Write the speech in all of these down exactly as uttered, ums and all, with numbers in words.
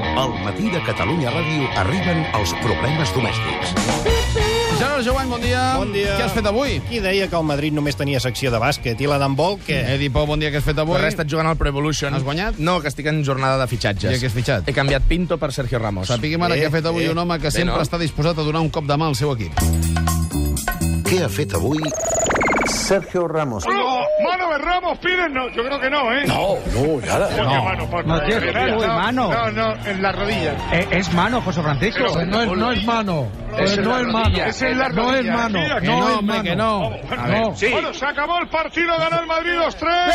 Al matí de Catalunya Ràdio arriben els problemes domèstics. Gerard Jovany, bon dia. Bon dia. Què has fet avui? Qui deia que el Madrid només tenia secció de bàsquet? I la d'handbol, què? Edi Pou, bon dia, què has fet avui? Res, he estat jugant al Pro Evolution. Has guanyat? No, que estic en jornada de fitxatges. I què has fitxat? He canviat Pinto per Sergio Ramos. Sapiguem ara Bé, què ha fet avui bé. un home que Bé, sempre no? està disposat a donar un cop de mà al seu equip. Què ha fet avui Sergio Ramos. No, mano de Ramos, piden, no, yo creo que no, ¿eh? No, no, ya la... Coño, mano, por No, tío, general, uy, no, mano. No, no, en la rodilla. Eh, es mano, José Francisco. Pero- no, es, no es mano. Es Eh, en no la es mano. rodilla, es en la No es rodilla. mano. Mira, que no, no, es hombre, mano. que no. Bueno, A ver, sí. Bueno, se acabó el partido, ganó el Madrid dos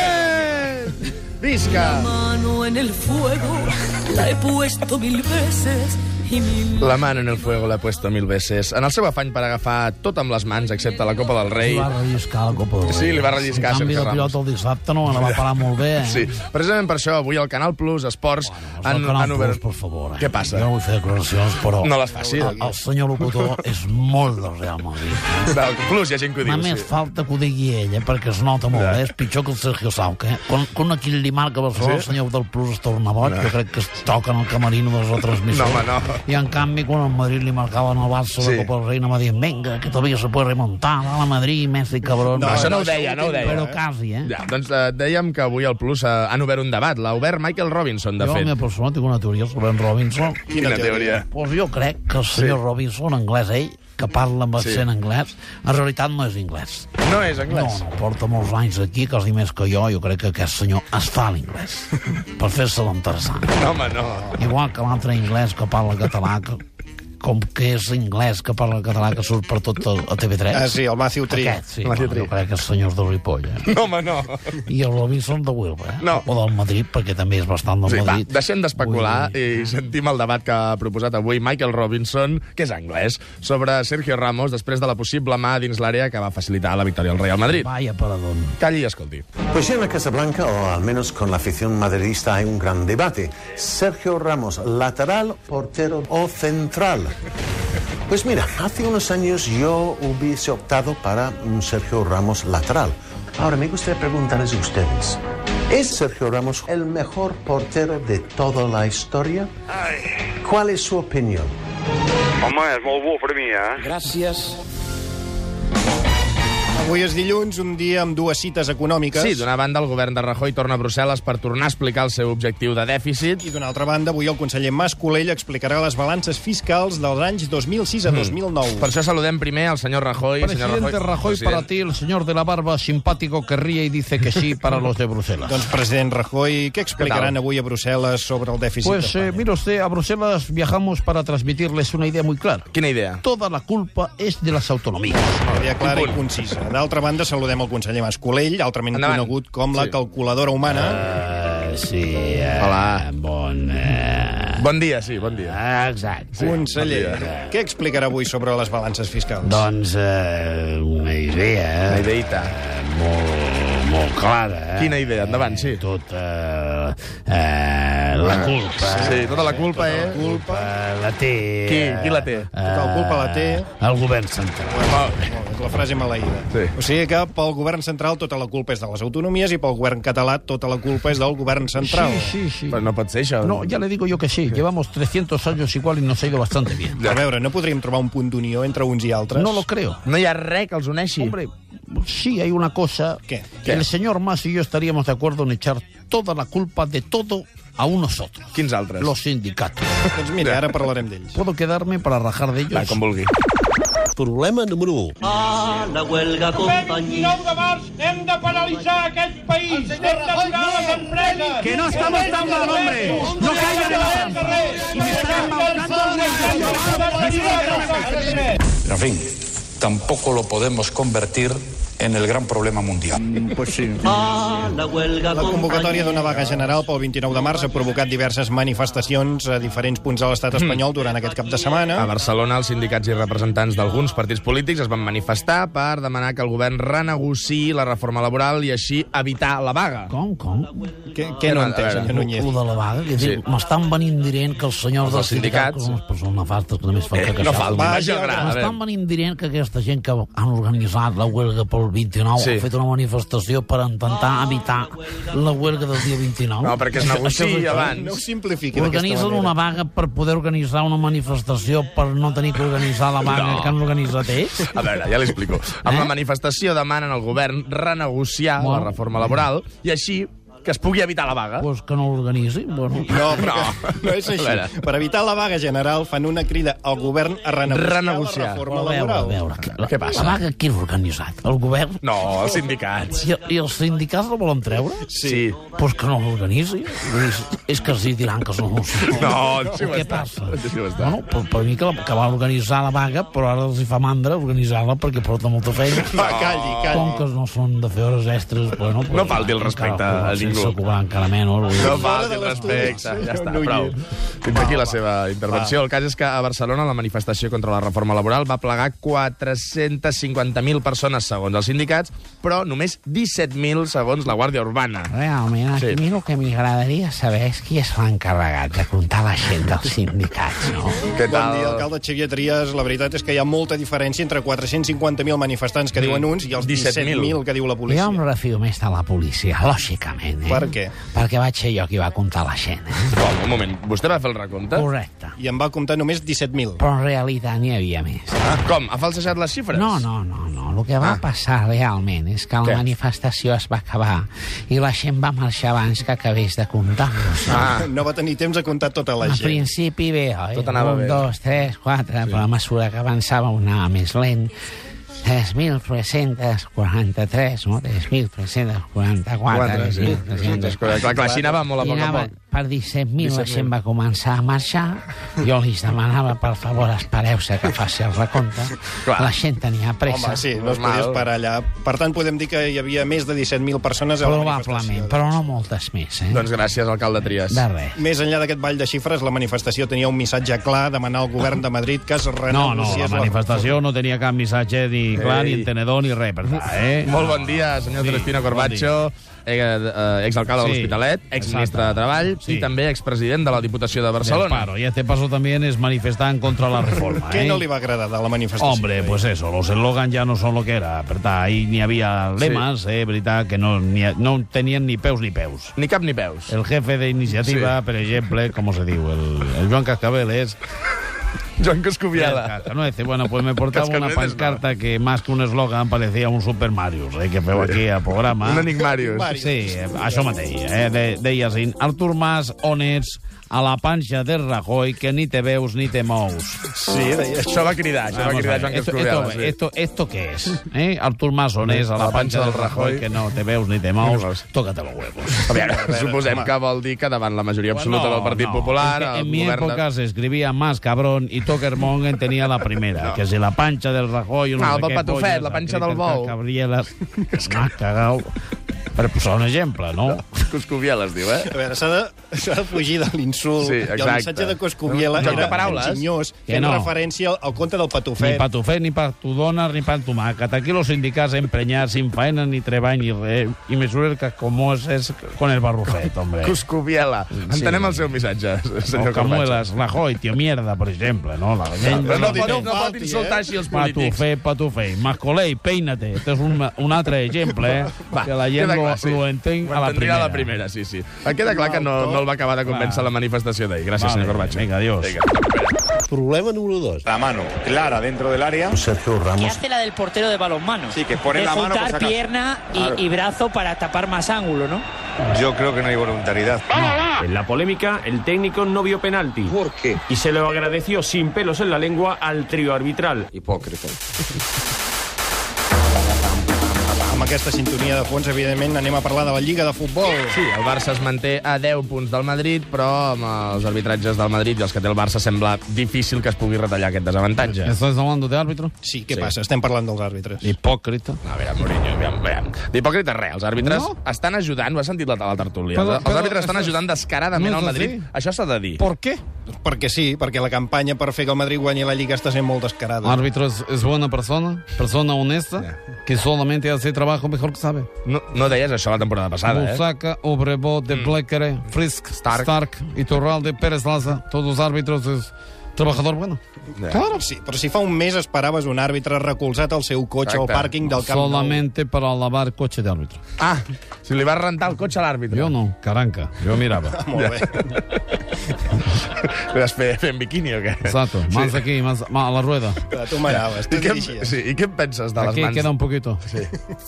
tres. Visca! Mano en el fuego, la he puesto mil veces y mil... La mano en el fuego l'ha puesto mil veces. En el seu afany per agafar tot amb les mans, excepte la Copa del Rei... Li va relliscar la Copa del Rei. Sí, li va relliscar En canvi, Sergio la Ramos. pilota el dissabte no la va parar molt bé, eh? Sí, precisament per això, avui al Canal Plus Esports El han, Canal han obert... Plus, per favor. Eh? Què passa? Jo no vull fer declaracions, però... No les faci. El, el senyor locutor és molt del Real Madrid. Del Plus hi ha gent que ho diu, Només sí. falta que ho digui ell, eh? Perquè es nota molt, Ja. eh? És pitjor que el Sergio Sauca, eh? Quan, quan aquí li marca a Barcelona, Sí? el senyor del Plus es torna boig, jo crec que es toca en el camerino de les retransmissions. No, home, no. I en canvi, quan el Madrid li marcaven el Barça Sí. la Copa del Rei, anava dient, venga, que todavía se puede remontar, a Madrid, Messi, cabrón. No, això no ho deia, no ho deia. Però quasi, eh? Ja, doncs eh, dèiem que avui al Plus eh, han obert un debat. L'ha obert Michael Robinson, de Jo, a fet. mi persona, tinc una teoria sobre en Robinson. Quina teoria? Pues jo crec que el senyor Sí. Robinson, anglès ell, que parla amb Sí. accent anglès, en realitat no és anglès. No és No, anglès. no, porta molts anys aquí, quasi més que jo. Jo crec que aquest senyor es fa l'inglès per fer-se l'interessant. No, home, no. Igual que l'altre anglès que parla català, que, com que és anglès que parla català, que surt per tot el, a T V tres. Ah, sí, el Matthew Tree. Aquest, sí. Matthew No, Tree. jo crec que els senyors de Ripoll, eh? No, home, no. I el Robinson de Wilber, eh? No. O del Madrid, perquè també és bastant del Sí, va, Madrid. deixem d'especular Vull dir- i sentim el debat que ha proposat avui Michael Robinson, que és anglès, sobre Sergio Ramos després de la possible mà dins l'àrea que va facilitar la victòria al Real Madrid. Vaya paradón. Calli i escolti. Pues en la Casa Blanca, o al menos con la afición madridista, hay un gran debate. Sergio Ramos, lateral, portero o central. Pues mira, hace unos años yo hubiese optado para un Sergio Ramos lateral. Ahora me gustaría preguntarles a ustedes, ¿es Sergio Ramos el mejor portero de toda la historia? ¿Cuál es su opinión? Home, és molt bo per mi, eh? Gracias. Avui és dilluns, un dia amb dues cites econòmiques. Sí, d'una banda, el govern de Rajoy torna a Brussel·les per tornar a explicar el seu objectiu de dèficit. I d'una altra banda, avui el conseller Mas Colell explicarà les balances fiscals dels anys dos mil sis a dos mil nou. Per això saludem primer al senyor Rajoy. Presidente senyor Rajoy, President. para ti, el señor de la barba simpático que ríe y dice que sí para los de Bruselas. Doncs, president Rajoy, què explicaran Què tal? avui a Brussel·les sobre el dèficit Pues, eh, d'Espanya? mire usted, a Bruselas viajamos para transmitirles una idea muy clara. Quina idea? Toda la culpa es de las autonomías. Idea clara i punt. concisa. D'altra banda, saludem el conseller Mas Colell, altrament Endavant. conegut com la Sí. calculadora humana. Uh, sí, uh, Hola. bon... Uh, Bon dia, sí, bon dia. uh, exacte. Sí, Conseller, bon dia. què explicarà avui sobre les balances fiscals? Doncs uh, una idea... Una ideita. Uh, molt, molt clara. Eh? Quina idea? Endavant, sí. Tota uh, uh, la culpa. Sí, tota la culpa, eh? La culpa la té... Qui? Qui la té? Tota la culpa la té... El govern central. Molt bé, és la frase maleïda. Sí. O sigui que pel govern central tota la culpa és de les autonomies i pel govern català tota la culpa és del govern central. Sí, sí, sí. Però no pot ser això. No, ya le digo yo que sí. Llevamos trescientos años igual y nos ha ido bastante bien. A veure, no podríem trobar un punt d'unió entre uns i altres? No lo creo. No hi ha res que els uneixi. Hombre, sí hay una cosa. ¿Qué? ¿Qué? El señor Mas y yo estaríamos de acuerdo en echar toda la culpa de todo a unos otros. Quins altres? Los sindicatos. Doncs mira, ara parlarem d'ells. ¿Puedo quedarme para rajar de ellos? Va, com vulgui. Problema número u. A la huelga, compañía. de març hem de paralitzar aquest país. Hem d'aturar les empreses. Que no estamos tan mal, hombre. No caigan en la trampa. Y me están En fin, tampoco lo podemos convertir en el gran problema mundial. Pues sí. A la huelga, La convocatòria d'una vaga general pel vint-i-nou de març ha provocat diverses manifestacions a diferents punts de l'estat espanyol durant aquest cap de setmana. A Barcelona, els sindicats i representants d'alguns partits polítics es van manifestar per demanar que el govern renegociï la reforma laboral i així evitar la vaga. Com, com? Què, què no A entès, veure, senyor Núñez? Lo de la vaga, que Sí. sí. m'estan venint dient que els senyors Els dels sindicats, sindicats. que són les persones nefastes que només fan Eh, cacaixar, no fa el Va, vagi al ja, gra. a m'estan veure. venint dient que aquesta gent que han organitzat la huelga pel el vint-i-nou Sí. ha fet una manifestació per intentar evitar la huelga del dia vint-i-nou. No, perquè es negocia abans. No ho simplifiqui d'aquesta Organitzen manera. una vaga per poder organitzar una manifestació per no tenir que organitzar la vaga No. que han organitzat ells. A veure, ja l'explico. Amb Eh? la manifestació demanen al govern renegociar Bueno. la reforma laboral i així que es pugui evitar la vaga. Pues que no l'organitzi. Bueno. No, perquè No. no és així. A veure. Per evitar la vaga general fan una crida al govern a renegociar, Renegociar. la reforma A veure, a laboral. veure, que la, Què passa? La vaga qui l'ha organitzat? El govern? No, els sindicats. I, I els sindicats la volen treure? Sí. Pues que no l'organitzi. És, és que els hi diran que no. No, deixi-ho Què estar. passa? Deixi-ho estar. Bueno, per, per mi que, la, que va organitzar la vaga, però ara els hi fa mandra organitzar-la perquè porta molta feina. Va, calli, calli. Com que no són de fer hores extres, bueno... Pues, No falti el respecte encara, a ningú. Sense cobrar encara menys. No Fora falti de el l'estudi. respecte. Ja està, No hi prou. és. Fins aquí la seva intervenció. El cas és que a Barcelona la manifestació contra la reforma laboral va plegar quatre-cents cinquanta mil persones segons els sindicats, però només disset mil segons la Guàrdia Urbana. Realment, a Sí. mi el que m'agradaria saber és qui és l'encarregat de comptar la gent dels sindicats, no? Què Bon tal? dia, alcalde Xavier Trias. La veritat és que hi ha molta diferència entre quatre-cents cinquanta mil manifestants que diuen uns i els disset mil. disset mil que diu la policia. Jo em refio més de la policia, lògicament. Eh? Per què? Perquè vaig ser jo qui va comptar la gent. Eh? Com, un moment, vostè va fer el recompte? Correcte. I en va comptar només disset mil. Però en realitat n'hi havia més. Ah, com? Ha falsejat les xifres? No, no, no, no. El que va Ah. passar realment és que la Què? manifestació es va acabar i la gent va marxar abans que acabés de comptar-los. Ah, No va tenir temps de comptar tota la Al gent. principi bé, oi? Tot anava Un, bé. dos, tres, quatre, sí. Però a mesura que avançava anava més lent. tres mil tres-cents quaranta-tres, no? tres mil tres-cents quaranta-quatre. Quatre, sí. Clar, clar, així anava molt a I poc a anava poc. per disset mil, la disset mil. gent va començar a marxar. Jo li demanava, per favor, espereu-se que faci el recompte. Clar. La gent tenia pressa. Home, sí, no es Normal. podia esperar allà. Per tant, podem dir que hi havia més de disset mil persones a la Probablement, manifestació. però no moltes més, eh? Doncs gràcies, alcalde Trias. De res. Més enllà d'aquest ball de xifres, la manifestació tenia un missatge clar, demanar al govern de Madrid que es No, no, renegociés la manifestació no tenia cap missatge ni clar, Ei. ni entenedor, ni res, per tant, eh? Molt bon dia, senyor Sí, Celestino bon Corbacho, eh, eh, exalcalde de Sí, l'Hospitalet, exministre de exacte. Treball Sí. i també expresident de la Diputació de Barcelona. Del paro. Y este paso también es manifestar en contra de la reforma. Què ¿eh? no li va agradar de la manifestació? Hombre, pues eso, los eslogans ya no son lo que era, ¿verdad? Ahí ni había lemas, eh, verdad, que no, ni, no tenían ni peus ni peus. Ni cap ni peus. El jefe de iniciativa, Sí. per exemple, ¿cómo se diu? El, el Joan Cascabel es... Joan Coscubiela. Cascanueces. Bueno, pues me portaba una Cascanueces, pancarta que más que un eslogan parecía un Super Mario, eh, que feu aquí al programa. Un Enigmarius. Sí, eh, això mateix. Eh? De, deia així, Artur Mas, on ets? A la panxa de Rajoy, que ni te veus ni te mous. Sí, deia això. Això va cridar, això va Vamos cridar a ver, Joan esto, Coscubiela. esto, sí. esto, ¿Esto qué es? ¿Eh? Artur Mas, on és? A la panxa del Rajoy, que no te veus ni te mous. Veus. Tócate los huevos. A veure, veure, suposem home. que vol dir que davant la majoria absoluta Bueno, del Partit no, Popular... es que el en mi govern de- época se escribia más cabrón y Tokermongen tenía la primera, que si la pancha del Rajoy... No Ah, sé el del què Patufet, polles, la panxa el del Peter bou. Cabrielas. M'ha cagat. Per posar un exemple, no? Coscubiela es diu, eh? A veure, s'ha de, s'ha de fugir de l'insult. Sí, I el exacte. missatge de Coscubiela Un joc de era paraules. enginyós, Que fent no. referència al, al conte del Ni Patufet. pa tu fe, ni pa tu dona, ni pa tu macat. Aquí los sindicats emprenyats, sin faena, ni treball, ni res. I mesura que com és, és con el barrufet, hombre. Coscubiela. Entenem el seu missatge, senyor O Corbacho. Camuelas, Rajoy, tío mierda, per exemple, no? La gent... No, no, No, pot, no no pot falti, insultar eh? així els Pa tu polítics. fe, pa tu fe. Mascolei, peínate. Este és un, un altre exemple, eh? Va, que la gent queda lo, clar, sí. lo entén Ho a la entendria primera. a la primera, sí, sí. Em queda clar que no, no el va acabar de convèncer Clar. la manifestació d'ahir. Gràcies, Vale, senyor Corbacho. venga, adiós. Problema número dos. La mano clara dentro del área. Sergio Que Ramos. hace la del portero de balonmano. Sí, que pone de la mano por si juntar acaso. pierna y, Claro. y brazo para tapar más ángulo, ¿no? Yo creo que no hay voluntariedad. En la polémica, el técnico no vio penalti. ¿Por qué? Y se lo agradeció sin pelos en la lengua al trío arbitral. Hipócrita. Amb aquesta sintonia de fons, evidentment, anem a parlar de la Lliga de Futbol. Sí, el Barça es manté a deu punts del Madrid, però amb els arbitratges del Madrid i els que té el Barça sembla difícil que es pugui retallar aquest desavantatge. ¿Estás hablando de árbitro? Sí, què Sí. passa? Estem parlant dels àrbitres. Hipòcrita. A veure, Mourinho, aviam, aviam. D'hipòcrita res, els àrbitres No. estan ajudant, ho has sentit la, la tertúlia, Però- els però àrbitres estan això és- ajudant descaradament no al és Madrid. així. Això s'ha de dir. ¿Por qué? Perquè sí, perquè la campanya per fer que el Madrid guanyi la Lliga està sent molt descarada. Árbitro es, es buena persona, persona honesta, que solamente hace trabajo mejor que sabe. No, no deies això la temporada passada, eh? Busaka, Obrebo, De Bleckere, Frisk, Stark, Stark Iturralde, Pérez Laza, todos los árbitros es Trabajador bueno. Claro. Sí, però si fa un mes esperaves un àrbitre recolzat al seu cotxe al pàrquing del Camp Nou. Solamente para lavar coche de árbitro. Ah, si li vas rentar el cotxe a l'àrbitre. Jo no, caranca, jo mirava. Ah, molt bé. Li vas fer, fer en biquini o què? Exacto, más sí. Aquí, más, más a la rueda. Clar, tu manaves, tu I què, dirigies. sí, I què en penses de Aquí les mans? queda un poquito. Sí.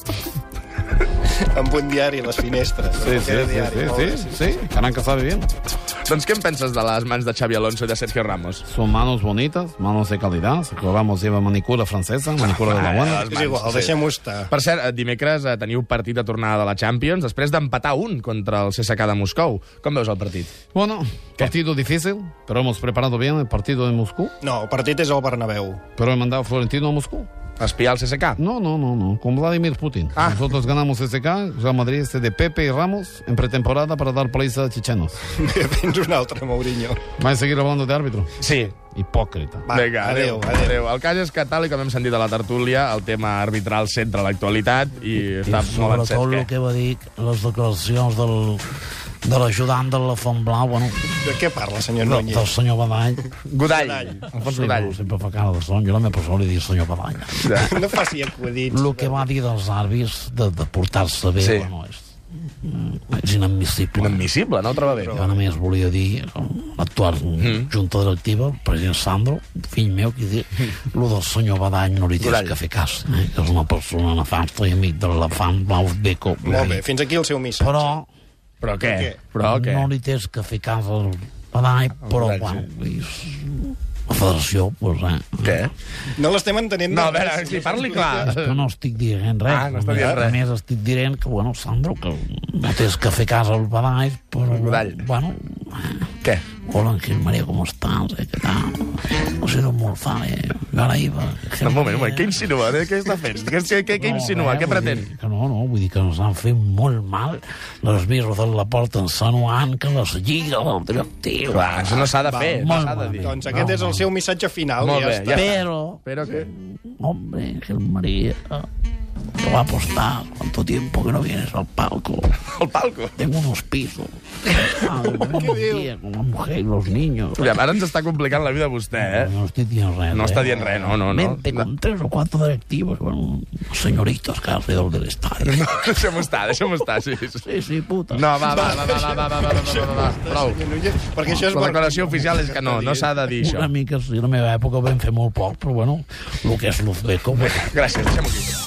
Amb un diari a les finestres. Sí, sí, sí, sí, sí, sí, caranca sabe bien. Doncs què en penses de les mans de Xavi Alonso i de Sergio Ramos? Son manos bonitas, manos de calidad. Sergio Ramos lleva manicura francesa, manicura de la buena. És igual, deixem-ho estar. Per cert, dimecres eh, teniu partit de tornada de la Champions després d'empatar un contra el C S K de Moscou. Com veus el partit? Bueno, partido difícil, pero hemos preparado bien el partido de Moscú. No, el partit és al Bernabéu. Pero he mandado a Florentino a Moscú. Espiar el C S K? No, no, no, no, con Vladimir Putin. Ah. Nosotros ganamos C S K, Real Madrid este de Pepe y Ramos en pretemporada para dar paliza a chechenos. Tens un altre, Mourinho. ¿Vais a seguir hablando de árbitro? Sí. Hipòcrita. Va, Vinga, adéu, adéu, adéu. El cas és que, tal i com hem sentit a la tertúlia, el tema arbitral centra l'actualitat i, I està molt encès. sobretot el que va dir les declaracions del, de l'ajudant de la Font Blau, bueno... De què parla, senyor no, Núñez? del senyor Badall. Godall. Alfons Sí, Godall. no, sempre fa cara de son. Jo la meva persona li dic senyor Badall. No faci acudits. El que va dir dels àrbits de, de portar-se bé, Sí. bueno, és, és inadmissible. Inadmissible, no el troba bé? Jo només volia dir l'actual Mm. junta directiva, el president Sandro, fill meu, que diu, el del senyor Badall no li tens Godall. que fer cas, eh? Que és una persona nefasta i amic de l'elefant blau beco. Molt bé, fins aquí el seu missatge. Però Però què? Què? Però què? no li tens que fer cas al Badall, però, Badall, bueno, és... la federació, doncs, eh? Què? No l'estem entenent. No, a veure, si parli clar. És que no estic dient res. Ah, no està dient res. A més, estic dient que, bueno, Sandro, que no tens que fer cas al Badall, però... Godall. Bueno... Què? Hola, Ángel María, ¿cómo estás? Eh, ¿Qué tal? Ha sido almorzar, eh? Yo ahora iba... Un moment, un moment, què insinua? Eh? Què està fent? Què, què, què, què insinua? res, Què vull pretén? dir Que no, no, vull dir que ens han fet molt mal les birres de la porta insinuant que les lliga del directiu. Clar, això no s'ha de fer, no molt s'ha de dir. Doncs aquest és el seu missatge final. Molt ja bé, està. ja Pero, Però què? hombre, Ángel María, te va a apostar cuánto tiempo que no vienes al palco. El palco. Tengo unos pisos. Tengo unos días con la mujer y los niños. Aviam, ara ens està complicant la vida a vostè, eh? No estic dient res. No eh? està dient res, no, no, no. Vente con tres o cuatro directivos, bueno, señoritos que alrededor del estadio. No, deixem-ho estar, deixem-ho estar, sí. Sí, sí, puta. No, va, va, va, va, va, va, va, va, va, va, va, prou. Perquè això és... La declaració oficial és que no, no s'ha de dir això. Una mica, sí, a la meva època vam fer molt poc, però bueno, el que és l'Uzbeco... Gràcies, deixem-ho aquí.